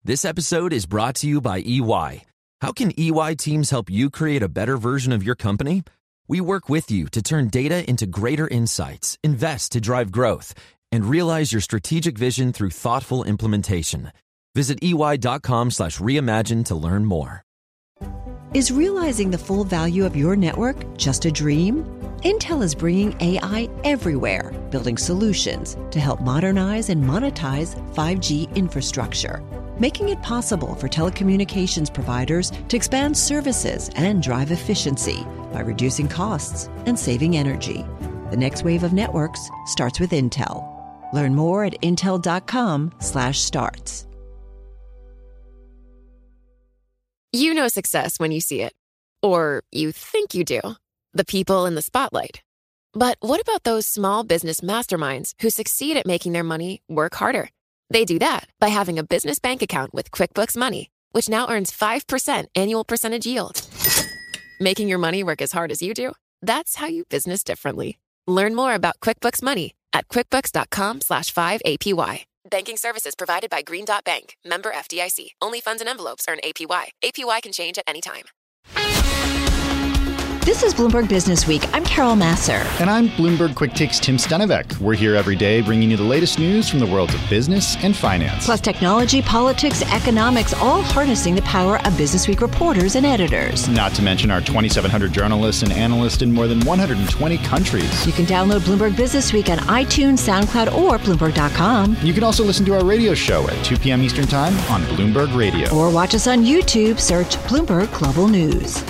This episode is brought to you by EY. How can EY teams help you create a better version of your company? We work with you to turn data into greater insights, invest to drive growth, and realize your strategic vision through thoughtful implementation. Visit ey.com/reimagine to learn more. Is realizing the full value of your network just a dream? Intel is bringing AI everywhere, building solutions to help modernize and monetize 5G infrastructure, making it possible for telecommunications providers to expand services and drive efficiency by reducing costs and saving energy. The next wave of networks starts with Intel. Learn more at intel.com/starts. You know success when you see it. Or you think you do. The people in the spotlight. But what about those small business masterminds who succeed at making their money work harder? They do that by having a business bank account with QuickBooks Money, which now earns 5% annual percentage yield. Making your money work as hard as you do? That's how you business differently. Learn more about QuickBooks Money at quickbooks.com/5APY. Banking services provided by Green Dot Bank. Member FDIC. Only funds and envelopes earn APY. APY can change at any time. This is Bloomberg Business Week. I'm Carol Massar. And I'm Bloomberg Quick Takes Tim Stenevec. We're here every day bringing you the latest news from the worlds of business and finance. Plus technology, politics, economics, all harnessing the power of Business Week reporters and editors. Not to mention our 2,700 journalists and analysts in more than 120 countries. You can download Bloomberg Business Week on iTunes, SoundCloud, or Bloomberg.com. You can also listen to our radio show at 2 p.m. Eastern Time on Bloomberg Radio. Or watch us on YouTube. Search Bloomberg Global News.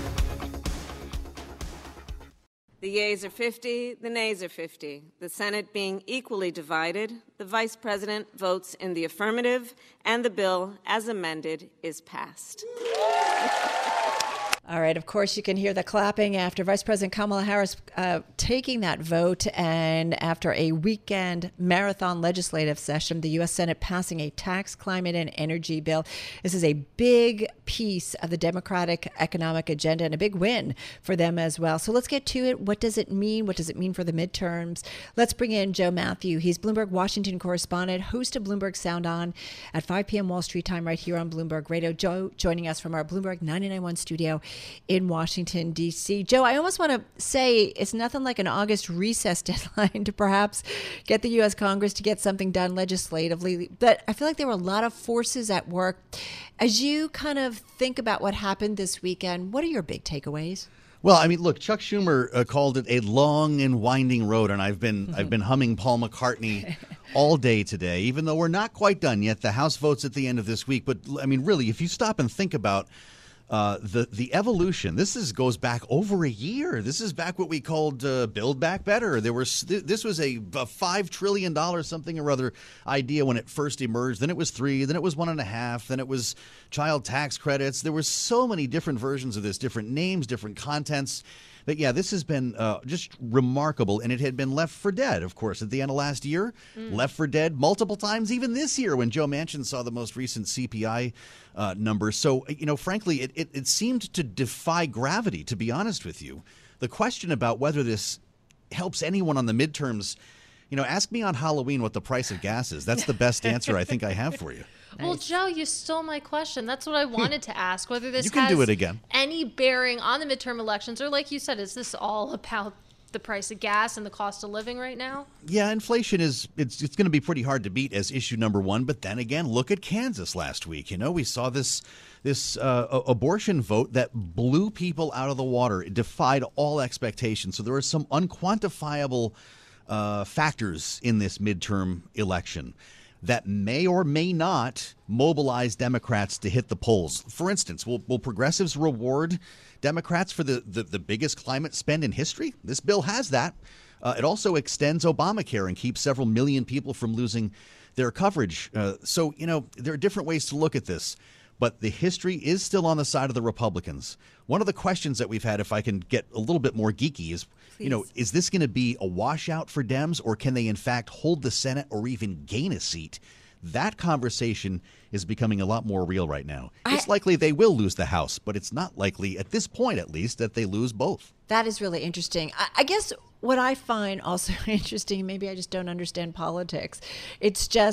The yeas are 50, the nays are 50. The Senate being equally divided, the Vice President votes in the affirmative, and the bill, as amended, is passed. All right. Of course, you can hear the clapping after Vice President Kamala Harris taking that vote. And after a weekend marathon legislative session, the U.S. Senate passing a tax, climate, and energy bill. This is a big piece of the Democratic economic agenda and a big win for them as well. So let's get to it. What does it mean? What does it mean for the midterms? Let's bring in Joe Matthew. He's Bloomberg Washington correspondent, host of Bloomberg Sound On at 5 p.m. Wall Street time right here on Bloomberg Radio. Joe joining us from our Bloomberg 99.1 studio in Washington, D.C. Joe, I almost want to say it's nothing like an August recess deadline to perhaps get the U.S. Congress to get something done legislatively. But I feel like there were a lot of forces at work. As you kind of think about what happened this weekend, what are your big takeaways? Well, I mean, look, Chuck Schumer called it a long and winding road, and I've been humming Paul McCartney all day today, even though we're not quite done yet. The House votes at the end of this week. But, I mean, really, if you stop and think about the evolution, goes back over a year. This is back what we called Build Back Better. This was a $5 trillion something or other idea when it first emerged. Then it was 3, then it was 1.5, then it was child tax credits. There were so many different versions of this, different names, different contents. But yeah, this has been just remarkable, and it had been left for dead, of course, at the end of last year. Left for dead multiple times, even this year when Joe Manchin saw the most recent CPI numbers. So, you know, frankly, it seemed to defy gravity, to be honest with you. The question about whether this helps anyone on the midterms, you know, ask me on Halloween what the price of gas is. That's the best answer I think I have for you. Nice. Well, Joe, you stole my question. That's what I wanted to ask, whether this do it again. Any bearing on the midterm elections, or like you said, is this all about the price of gas and the cost of living right now? Yeah, inflation it's going to be pretty hard to beat as issue number one. But then again, look at Kansas last week. You know, we saw this abortion vote that blew people out of the water. It defied all expectations. So there are some unquantifiable factors in this midterm election that may or may not mobilize Democrats to hit the polls. For instance, will progressives reward Democrats for the biggest climate spend in history? This bill has that. It also extends Obamacare and keeps several million people from losing their coverage. So, you know, there are different ways to look at this. But the history is still on the side of the Republicans. One of the questions that we've had, if I can get a little bit more geeky, is, you know, is this going to be a washout for Dems, or can they in fact hold the Senate or even gain a seat? That conversation is becoming a lot more real right now. It's likely they will lose the House, but it's not likely, at this point at least, that they lose both. That is really interesting. I guess what I find also interesting, maybe I just don't understand politics, it's just,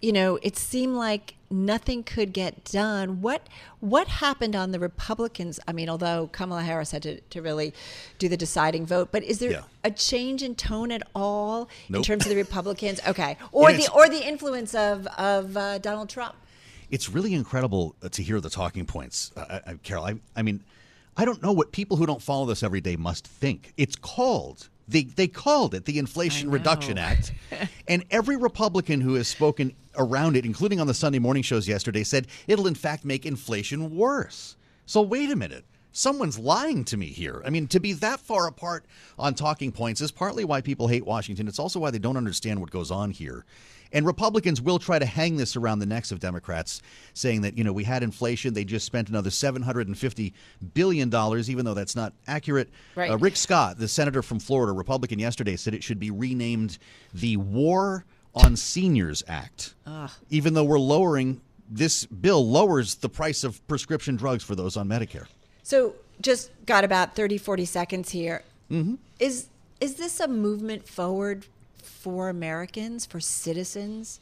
it seemed like nothing could get done. What happened on the Republicans? I mean, although Kamala Harris had to really do the deciding vote, but is there a change in tone at all in terms of the Republicans? Okay, or the influence of Donald Trump? It's really incredible to hear the talking points, Carol. I mean, I don't know what people who don't follow this every day must think. It's called. They called it the Inflation Reduction Act. And every Republican who has spoken around it, including on the Sunday morning shows yesterday, said it'll in fact make inflation worse. So wait a minute. Someone's lying to me here. I mean, to be that far apart on talking points is partly why people hate Washington. It's also why they don't understand what goes on here. And Republicans will try to hang this around the necks of Democrats, saying that, we had inflation. They just spent another $750 billion, even though that's not accurate. Right. Rick Scott, the senator from Florida, Republican, yesterday said it should be renamed the War on Seniors Act, even though we're lowering this bill lowers the price of prescription drugs for those on Medicare. So just got about 30, 40 seconds here. Mm-hmm. Is this a movement forward for Americans, for citizens?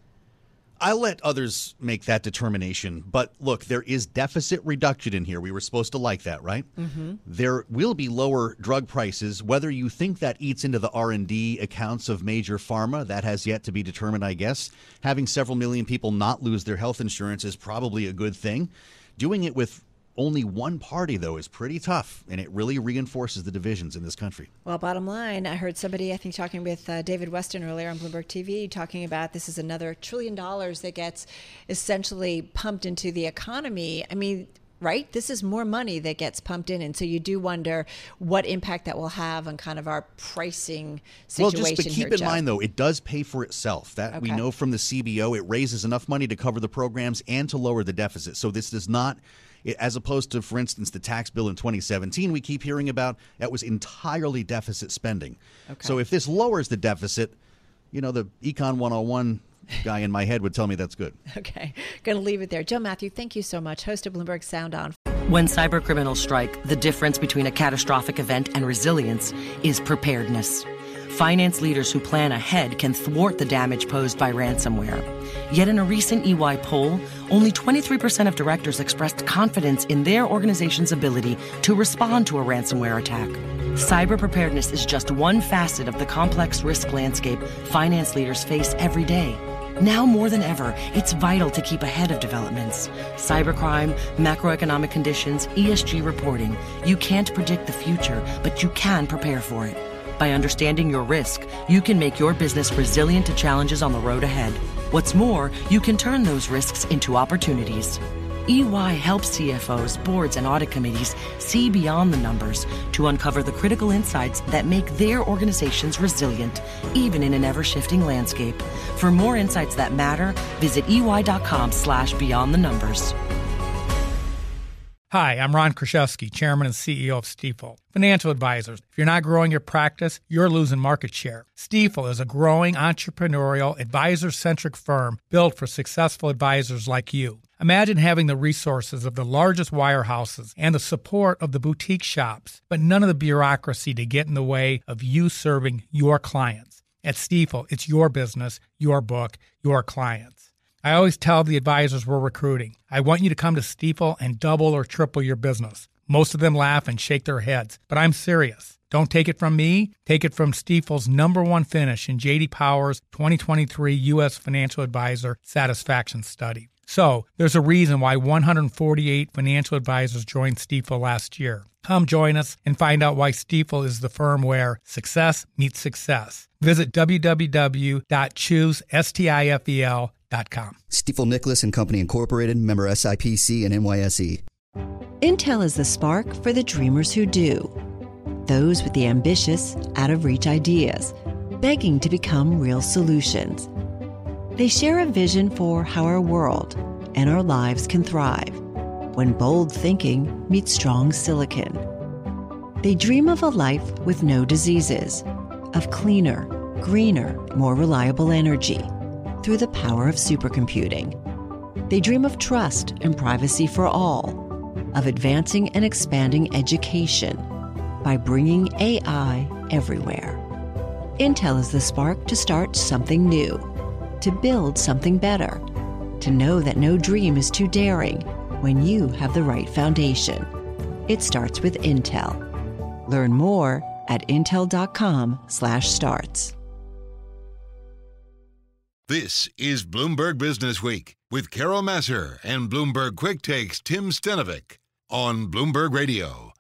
I'll let others make that determination. But look, there is deficit reduction in here. We were supposed to like that, right? Mm-hmm. There will be lower drug prices. Whether you think that eats into the R&D accounts of major pharma, that has yet to be determined, I guess. Having several million people not lose their health insurance is probably a good thing. Doing it with only one party, though, is pretty tough, and it really reinforces the divisions in this country. Well, bottom line, I heard somebody, I think, talking with David Weston earlier on Bloomberg TV, talking about this is another $1 trillion that gets essentially pumped into the economy. I mean, right? This is more money that gets pumped in. And so you do wonder what impact that will have on kind of our pricing situation. Well, but keep in mind, though, it does pay for itself. That we know from the CBO, it raises enough money to cover the programs and to lower the deficit. So this does not, as opposed to, for instance, the tax bill in 2017 we keep hearing about, that was entirely deficit spending. Okay. So if this lowers the deficit, the Econ 101 guy in my head would tell me that's good. Okay. Going to leave it there. Joe Matthew, thank you so much. Host of Bloomberg Sound On. When cybercriminals strike, the difference between a catastrophic event and resilience is preparedness. Finance leaders who plan ahead can thwart the damage posed by ransomware. Yet in a recent EY poll, only 23% of directors expressed confidence in their organization's ability to respond to a ransomware attack. Cyber preparedness is just one facet of the complex risk landscape finance leaders face every day. Now more than ever, it's vital to keep ahead of developments. Cybercrime, macroeconomic conditions, ESG reporting. You can't predict the future, but you can prepare for it. By understanding your risk, you can make your business resilient to challenges on the road ahead. What's more, you can turn those risks into opportunities. EY helps CFOs, boards, and audit committees see beyond the numbers to uncover the critical insights that make their organizations resilient, even in an ever-shifting landscape. For more insights that matter, visit ey.com/beyond the numbers. Hi, I'm Ron Kraszewski, Chairman and CEO of Stifel. Financial advisors, if you're not growing your practice, you're losing market share. Stifel is a growing, entrepreneurial, advisor-centric firm built for successful advisors like you. Imagine having the resources of the largest wirehouses and the support of the boutique shops, but none of the bureaucracy to get in the way of you serving your clients. At Stifel, it's your business, your book, your clients. I always tell the advisors we're recruiting, I want you to come to Stifel and double or triple your business. Most of them laugh and shake their heads, but I'm serious. Don't take it from me. Take it from Stifel's #1 finish in J.D. Power's 2023 U.S. Financial Advisor Satisfaction Study. So there's a reason why 148 financial advisors joined Stifel last year. Come join us and find out why Stifel is the firm where success meets success. Visit www.choosestifel.com. Stifel Nicholas and Company Incorporated, member SIPC and NYSE. Intel is the spark for the dreamers who do. Those with the ambitious, out-of-reach ideas, begging to become real solutions. They share a vision for how our world and our lives can thrive when bold thinking meets strong silicon. They dream of a life with no diseases, of cleaner, greener, more reliable energy through the power of supercomputing. They dream of trust and privacy for all, of advancing and expanding education by bringing AI everywhere. Intel is the spark to start something new. to build something better, to know that no dream is too daring when you have the right foundation. It starts with Intel. Learn more at intel.com/starts. This is Bloomberg Business Week with Carol Massar and Bloomberg Quick Takes Tim Stenovec on Bloomberg Radio.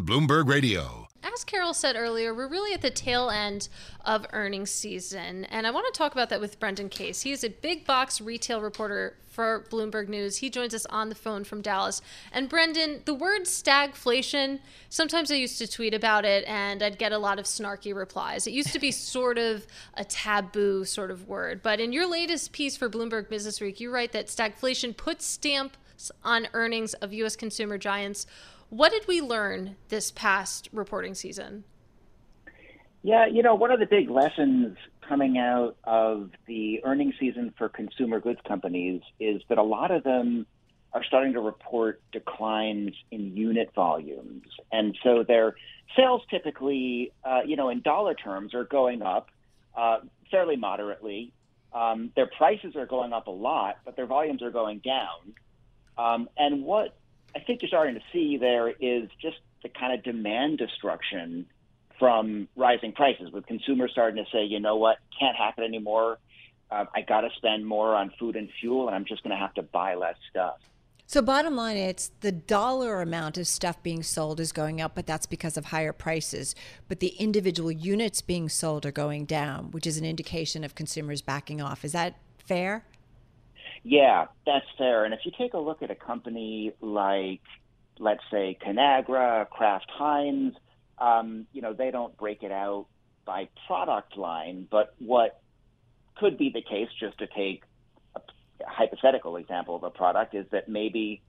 As Carol said earlier, we're really at the tail end of earnings season, and I want to talk about that with Brendan Case. He is a big box retail reporter for Bloomberg News. He joins us on the phone from Dallas. And Brendan, the word stagflation, sometimes I used to tweet about it and I'd get a lot of snarky replies. It used to be sort of a taboo sort of word. But in your latest piece for Bloomberg Business Week, you write that stagflation puts stamps on earnings of U.S. consumer giants. What did we learn this past reporting season? Yeah, one of the big lessons coming out of the earnings season for consumer goods companies is that a lot of them are starting to report declines in unit volumes. And so their sales typically, in dollar terms are going up fairly moderately. Their prices are going up a lot, but their volumes are going down. And what I think you're starting to see there is just the kind of demand destruction from rising prices, with consumers starting to say, you know what, can't happen anymore. I got to spend more on food and fuel, and I'm just going to have to buy less stuff. So bottom line, it's the dollar amount of stuff being sold is going up, but that's because of higher prices. But the individual units being sold are going down, which is an indication of consumers backing off. Is that fair? Yeah, that's fair. And if you take a look at a company like, let's say, Conagra, Kraft Heinz, they don't break it out by product line, but what could be the case, just to take a hypothetical example of a product, is that maybe,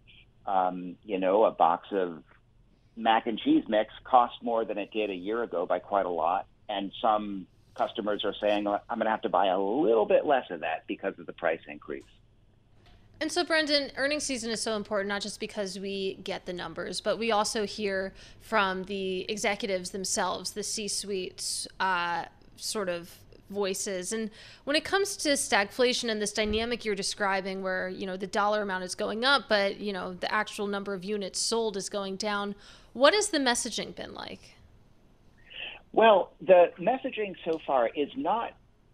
a box of mac and cheese mix cost more than it did a year ago by quite a lot. And some customers are saying, I'm going to have to buy a little bit less of that because of the price increase. And so, Brendan, earnings season is so important, not just because we get the numbers, but we also hear from the executives themselves, the C-suite sort of voices. And when it comes to stagflation and this dynamic you're describing where, the dollar amount is going up, but, the actual number of units sold is going down, what has the messaging been like? Well, the messaging so far is not,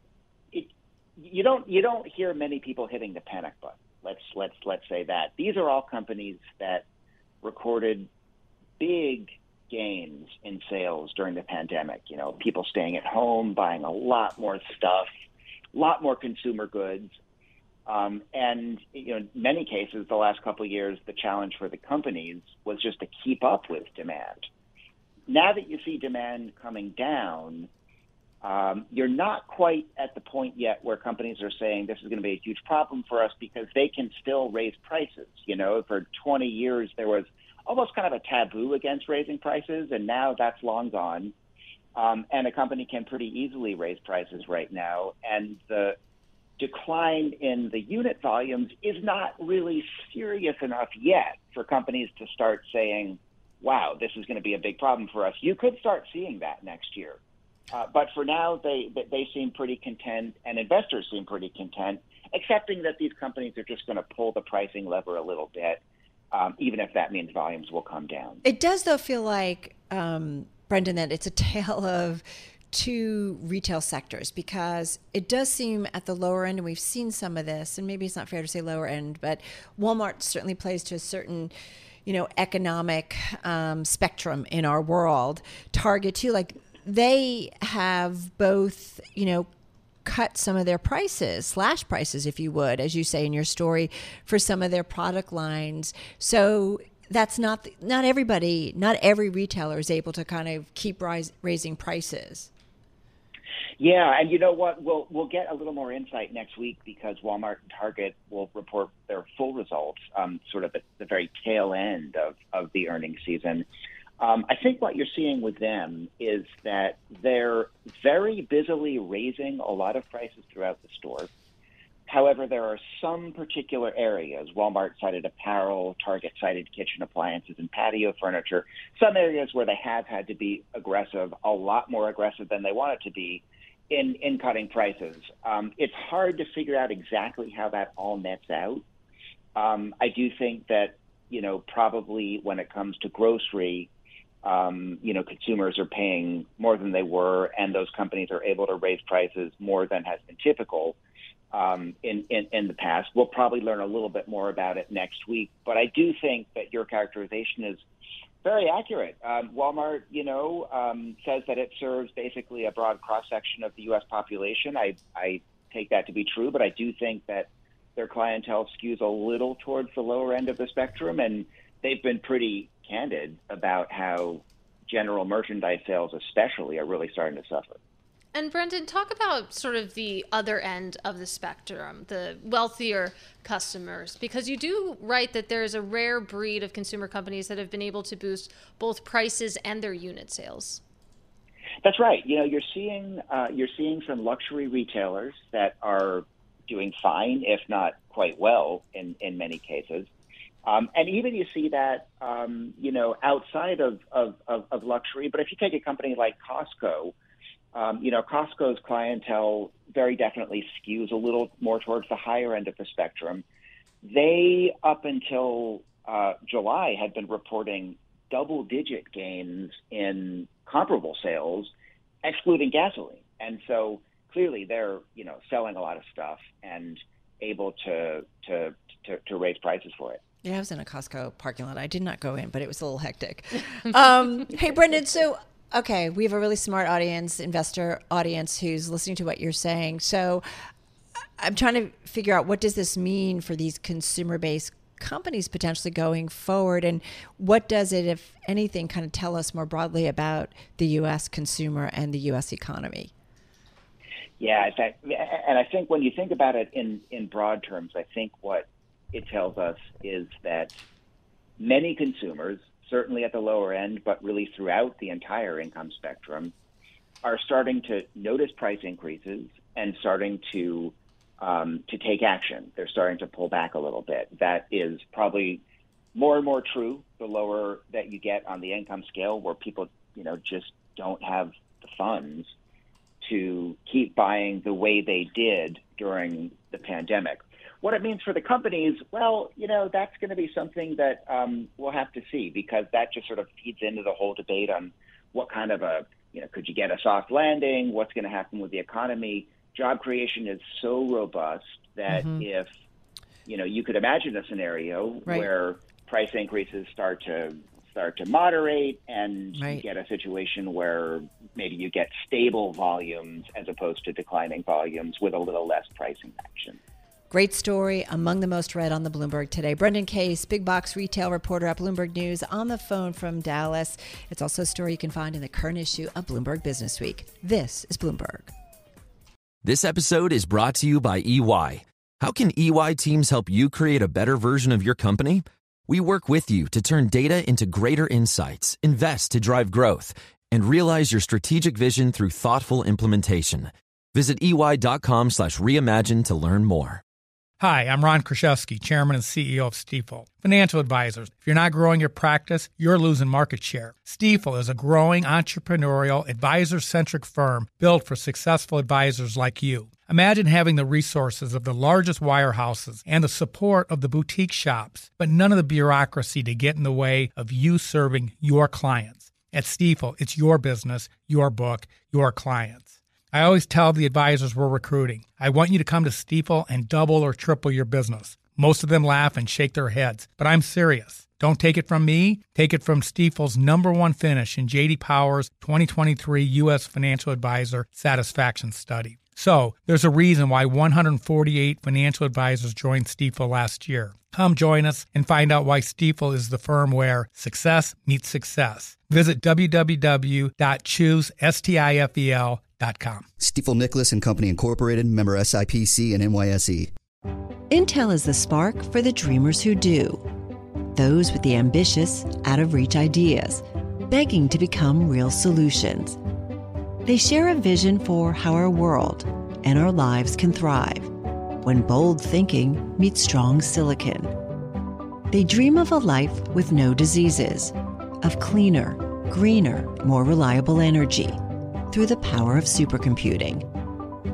you don't hear many people hitting the panic button. Let's say that. These are all companies that recorded big gains in sales during the pandemic. People staying at home, buying a lot more stuff, a lot more consumer goods. And in many cases, the last couple of years, the challenge for the companies was just to keep up with demand. Now that you see demand coming down, you're not quite at the point yet where companies are saying this is going to be a huge problem for us, because they can still raise prices. For 20 years, there was almost kind of a taboo against raising prices, and now that's long gone. And a company can pretty easily raise prices right now. And the decline in the unit volumes is not really serious enough yet for companies to start saying, wow, this is going to be a big problem for us. You could start seeing that next year. But for now, they seem pretty content, and investors seem pretty content, accepting that these companies are just going to pull the pricing lever a little bit, even if that means volumes will come down. It does, though, feel like, Brendan, that it's a tale of two retail sectors, because it does seem at the lower end, and we've seen some of this, and maybe it's not fair to say lower end, but Walmart certainly plays to a certain economic spectrum in our world. Target, too, they have both, cut some of their prices, slash prices, if you would, as you say in your story, for some of their product lines. So that's not everybody, not every retailer is able to kind of keep raising prices. Yeah, and you know what? We'll get a little more insight next week, because Walmart and Target will report their full results, sort of at the very tail end of the earnings season. I think what you're seeing with them is that they're very busily raising a lot of prices throughout the store. However, there are some particular areas, Walmart cited apparel, Target cited kitchen appliances and patio furniture, some areas where they have had to be aggressive, a lot more aggressive than they wanted to be. in cutting prices. It's hard to figure out exactly how that all nets out. I do think that, probably when it comes to grocery, consumers are paying more than they were, and those companies are able to raise prices more than has been typical in the past. We'll probably learn a little bit more about it next week, but I do think that your characterization is very accurate. Walmart, says that it serves basically a broad cross-section of the U.S. population. I take that to be true, but I do think that their clientele skews a little towards the lower end of the spectrum, and they've been pretty candid about how general merchandise sales especially are really starting to suffer. And Brendan, talk about sort of the other end of the spectrum, the wealthier customers, because you do write that there's a rare breed of consumer companies that have been able to boost both prices and their unit sales. That's right. You're seeing some luxury retailers that are doing fine, if not quite well, in many cases. And even you see that, outside of luxury. But if you take a company like Costco, Costco's clientele very definitely skews a little more towards the higher end of the spectrum. They, up until July, had been reporting double-digit gains in comparable sales, excluding gasoline. And so clearly they're, selling a lot of stuff and able to raise prices for it. Yeah, I was in a Costco parking lot. I did not go in, but it was a little hectic. Hey, Brendan, so, okay, we have a really smart audience, investor audience who's listening to what you're saying. So I'm trying to figure out, what does this mean for these consumer-based companies potentially going forward? And what does it, if anything, kind of tell us more broadly about the U.S. consumer and the U.S. economy? Yeah, and I think when you think about it in broad terms, I think what it tells us is that many consumers, certainly at the lower end, but really throughout the entire income spectrum, are starting to notice price increases and starting to take action. They're starting to pull back a little bit. That is probably more and more true the lower that you get on the income scale, where people, just don't have the funds to keep buying the way they did during the pandemic. What it means for the companies, well, that's going to be something that we'll have to see, because that just sort of feeds into the whole debate on what kind of could you get a soft landing? What's going to happen with the economy? Job creation is so robust that if, you could imagine a scenario where price increases start to moderate, and you get a situation where maybe you get stable volumes as opposed to declining volumes with a little less pricing action. Great story, among the most read on the Bloomberg today. Brendan Case, big box retail reporter at Bloomberg News, on the phone from Dallas. It's also a story you can find in the current issue of Bloomberg Business Week. This is Bloomberg. This episode is brought to you by EY. How can EY teams help you create a better version of your company? We work with you to turn data into greater insights, invest to drive growth, and realize your strategic vision through thoughtful implementation. Visit EY.com/reimagine to learn more. Hi, I'm Ron Kraszewski, Chairman and CEO of Stifel. Financial advisors. If you're not growing your practice, you're losing market share. Stifel is a growing entrepreneurial, advisor-centric firm built for successful advisors like you. Imagine having the resources of the largest wirehouses and the support of the boutique shops, but none of the bureaucracy to get in the way of you serving your clients. At Stifel, it's your business, your book, your clients. I always tell the advisors we're recruiting, I want you to come to Stifel and double or triple your business. Most of them laugh and shake their heads, but I'm serious. Don't take it from me. Take it from Stifel's #1 finish in J.D. Power's 2023 U.S. Financial Advisor Satisfaction Study. So, there's a reason why 148 financial advisors joined Stifel last year. Come join us and find out why Stifel is the firm where success meets success. Visit www.choosestifel.com. Stifel Nicholas and Company Incorporated, member SIPC and NYSE. Intel is the spark for the dreamers who do. Those with the ambitious, out-of-reach ideas, begging to become real solutions. They share a vision for how our world and our lives can thrive when bold thinking meets strong silicon. They dream of a life with no diseases, of cleaner, greener, more reliable energy through the power of supercomputing.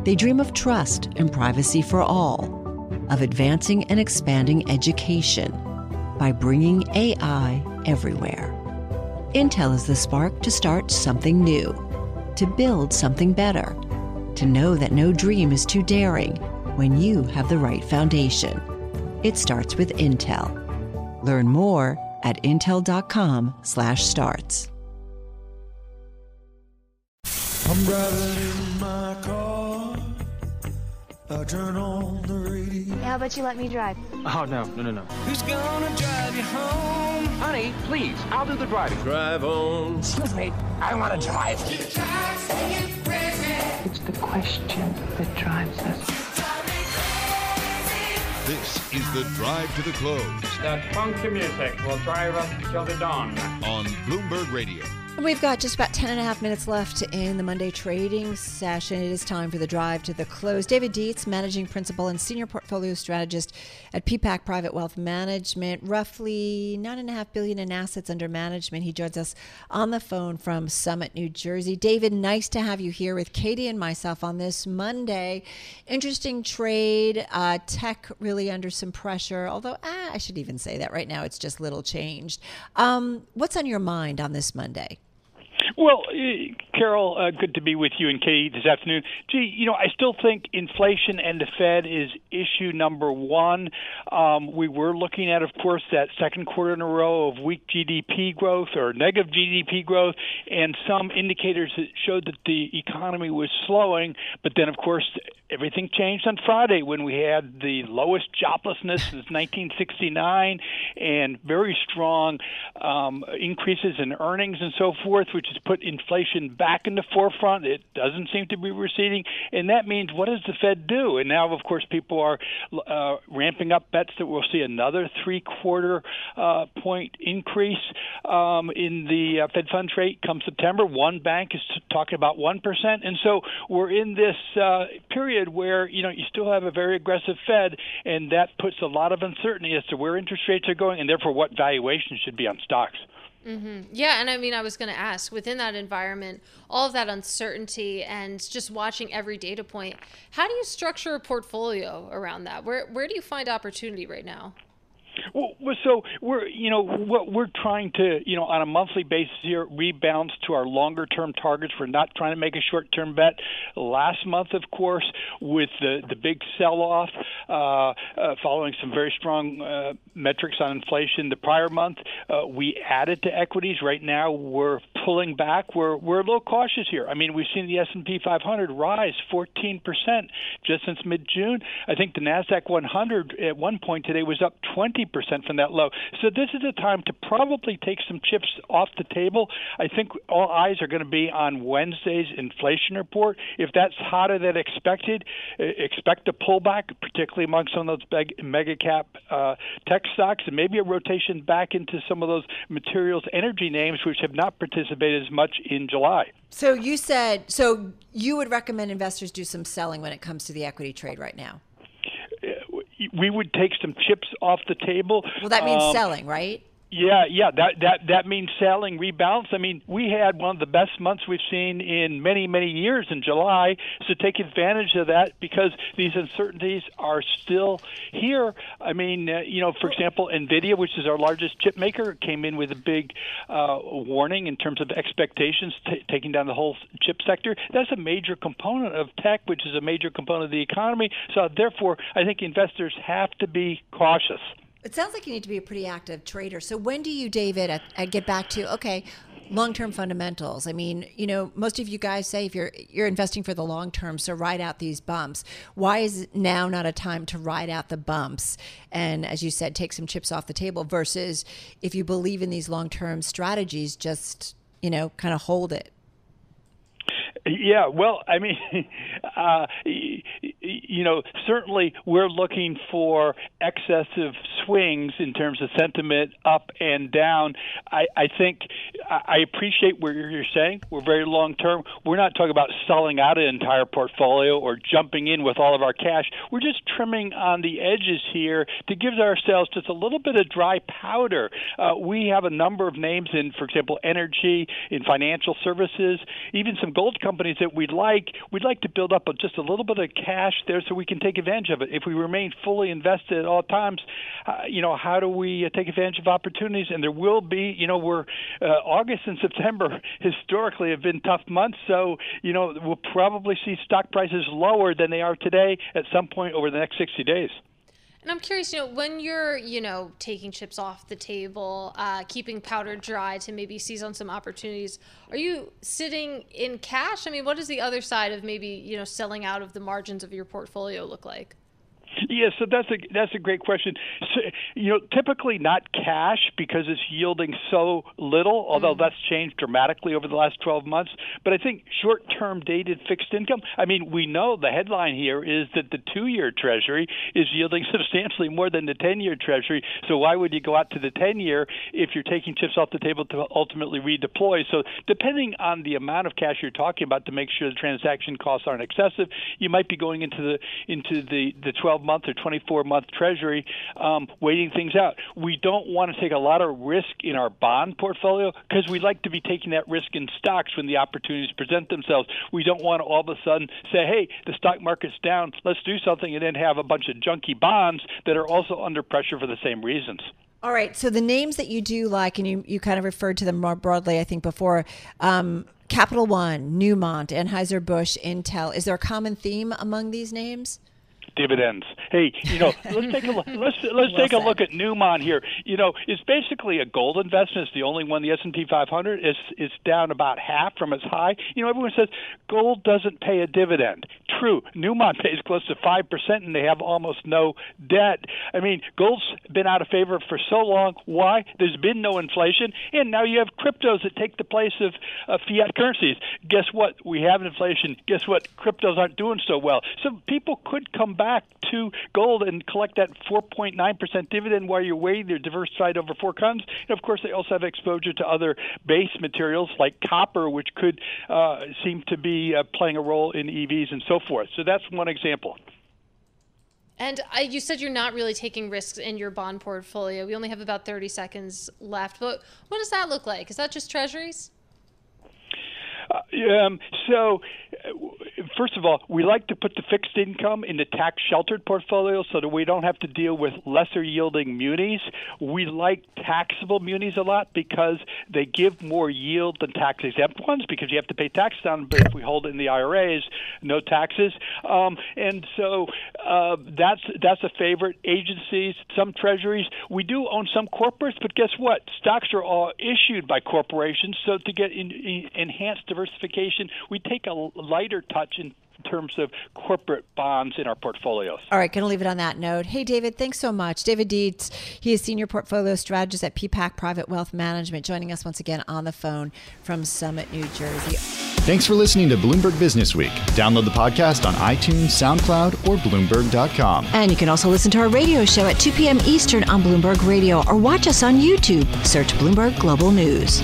They dream of trust and privacy for all, of advancing and expanding education by bringing AI everywhere. Intel is the spark to start something new, to build something better, to know that no dream is too daring when you have the right foundation. It starts with Intel. Learn more at intel.com/starts. I'm driving in my car. I turn on the radio. How about you let me drive? Oh, no. Who's gonna drive you home? Honey, please, I'll do the driving. Drive on. Excuse me, I want to drive. It's the question that drives us. This is the Drive to the Close. That funky music will drive us till the dawn. On Bloomberg Radio. We've got just about 10 and a half minutes left in the Monday trading session. It is time for the drive to the close. David Dietz, Managing Principal and Senior Portfolio Strategist at PPAC Private Wealth Management, roughly $9.5 billion in assets under management. He joins us on the phone from Summit, New Jersey. David, nice to have you here with Katie and myself on this Monday. Interesting trade, tech really under some pressure, although I should even say that right now it's just little changed. What's on your mind on this Monday? Well, Carol, good to be with you and Katie this afternoon. Gee, I still think inflation and the Fed is issue number one. We were looking at, of course, that second quarter in a row of weak GDP growth or negative GDP growth, and some indicators that showed that the economy was slowing. But then, of course, everything changed on Friday when we had the lowest joblessness since 1969 and very strong increases in earnings and so forth, which has put inflation back in the forefront. It doesn't seem to be receding, and that means what does the Fed do? And now, of course, people are ramping up bets that we'll see another 3/4 point increase in the Fed funds rate come September. One bank is talking about 1%, and so we're in this period where you still have a very aggressive Fed, and that puts a lot of uncertainty as to where interest rates are going, and therefore what valuation should be on stocks. Mm-hmm. Yeah, and I was going to ask, within that environment, all of that uncertainty and just watching every data point, how do you structure a portfolio around that? Where do you find opportunity right now? Well, so what we're trying to, on a monthly basis here, rebalance to our longer-term targets. We're not trying to make a short-term bet. Last month, of course, with the big sell-off, following some very strong metrics on inflation, the prior month we added to equities. Right now, we're pulling back. We're a little cautious here. I mean, we've seen the S&P 500 rise 14% just since mid-June. I think the NASDAQ 100 at one point today was up 20% from that low. So this is a time to probably take some chips off the table. I think all eyes are going to be on Wednesday's inflation report. If that's hotter than expected, expect a pullback, particularly among some of those mega cap tech stocks, and maybe a rotation back into some of those materials energy names which have not participated as much in July. So you would recommend investors do some selling when it comes to the equity trade right now? We would take some chips off the table. Well, that means selling, right? Yeah. That means selling, rebalance. I mean, we had one of the best months we've seen in many, many years in July. So take advantage of that because these uncertainties are still here. I mean, for example, NVIDIA, which is our largest chip maker, came in with a big warning in terms of expectations, taking down the whole chip sector. That's a major component of tech, which is a major component of the economy. So therefore, I think investors have to be cautious. It sounds like you need to be a pretty active trader. So when do you, David, get back to, long-term fundamentals? I mean, most of you guys say if you're investing for the long term, so ride out these bumps. Why is now not a time to ride out the bumps? And as you said, take some chips off the table versus if you believe in these long-term strategies, just, kind of hold it. Yeah, well, I mean, certainly we're looking for excessive swings in terms of sentiment up and down. I think I appreciate what you're saying. We're very long term. We're not talking about selling out an entire portfolio or jumping in with all of our cash. We're just trimming on the edges here to give ourselves just a little bit of dry powder. We have a number of names in, for example, energy, in financial services, even some gold companies that we'd like to build up just a little bit of cash there so we can take advantage of it. If we remain fully invested at all times, how do we take advantage of opportunities? And there will be, we're August and September historically have been tough months, so we'll probably see stock prices lower than they are today at some point over the next 60 days. And I'm curious, when you're, taking chips off the table, keeping powder dry to maybe seize on some opportunities, are you sitting in cash? I mean, what does the other side of maybe, selling out of the margins of your portfolio look like? Yeah, so that's a great question. So, typically not cash because it's yielding so little, although that's changed dramatically over the last 12 months. But I think short-term dated fixed income, we know the headline here is that the 2-year Treasury is yielding substantially more than the 10-year Treasury. So why would you go out to the 10-year if you're taking chips off the table to ultimately redeploy? So depending on the amount of cash you're talking about to make sure the transaction costs aren't excessive, you might be going into the 12-month or 24-month Treasury, waiting things out. We don't want to take a lot of risk in our bond portfolio because we like to be taking that risk in stocks when the opportunities present themselves. We don't want to all of a sudden say, hey, the stock market's down, let's do something, and then have a bunch of junky bonds that are also under pressure for the same reasons. All right, so the names that you do like, and you kind of referred to them more broadly, I think, before, Capital One, Newmont, Anheuser-Busch, Intel. Is there a common theme among these names? Dividends. Hey, let's take a look. Let's take a look at Newmont here. It's basically a gold investment. It's the only one. The S&P 500 is down about half from its high. Everyone says gold doesn't pay a dividend. True. Newmont pays close to 5%, and they have almost no debt. Gold's been out of favor for so long. Why? There's been no inflation, and now you have cryptos that take the place of fiat currencies. Guess what? We have inflation. Guess what? Cryptos aren't doing so well. So people could come back to gold and collect that 4.9% dividend while you're waiting. They're diversified over 4 countries. And of course, they also have exposure to other base materials like copper, which could seem to be playing a role in EVs and so forth. So that's one example. And you said you're not really taking risks in your bond portfolio. We only have about 30 seconds left. But what does that look like? Is that just treasuries? First of all, we like to put the fixed income in the tax-sheltered portfolio so that we don't have to deal with lesser-yielding munis. We like taxable munis a lot because they give more yield than tax-exempt ones because you have to pay tax on them, but if we hold it in the IRAs, no taxes. And so that's a favorite. Agencies, some treasuries. We do own some corporates, but guess what? Stocks are all issued by corporations, so to get enhanced diversification, we take a lighter touch in terms of corporate bonds in our portfolios. All right, going to leave it on that note. Hey, David, thanks so much. David Dietz, he is Senior Portfolio Strategist at PPAC Private Wealth Management, joining us once again on the phone from Summit, New Jersey. Thanks for listening to Bloomberg Business Week. Download the podcast on iTunes, SoundCloud, or Bloomberg.com. And you can also listen to our radio show at 2 p.m. Eastern on Bloomberg Radio or watch us on YouTube. Search Bloomberg Global News.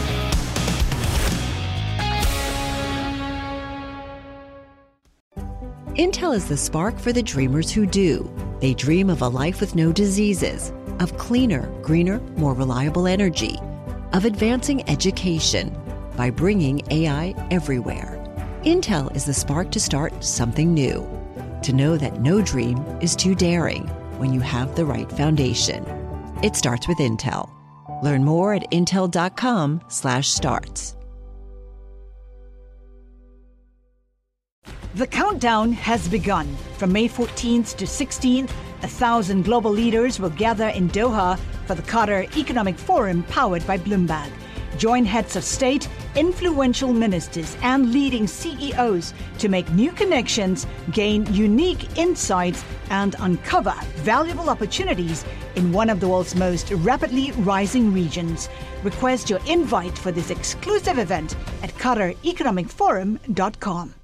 Intel is the spark for the dreamers who do. They dream of a life with no diseases, of cleaner, greener, more reliable energy, of advancing education by bringing AI everywhere. Intel is the spark to start something new, to know that no dream is too daring when you have the right foundation. It starts with Intel. Learn more at intel.com/starts. The countdown has begun. From May 14th to 16th, 1,000 global leaders will gather in Doha for the Qatar Economic Forum powered by Bloomberg. Join heads of state, influential ministers, and leading CEOs to make new connections, gain unique insights, and uncover valuable opportunities in one of the world's most rapidly rising regions. Request your invite for this exclusive event at QatarEconomicForum.com.